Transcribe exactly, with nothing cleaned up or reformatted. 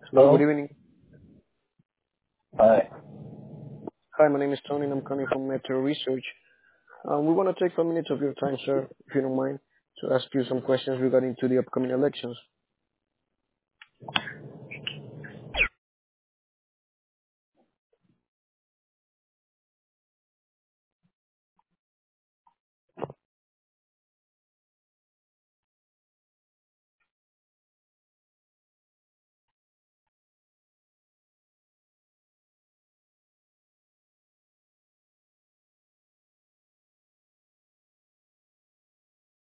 Hello, good Hello. evening. Hi. Hi, my name is Tony and I'm calling from Metro Research. Um, we want to take five minutes of your time, sir, if you don't mind, to ask you some questions regarding to the upcoming elections.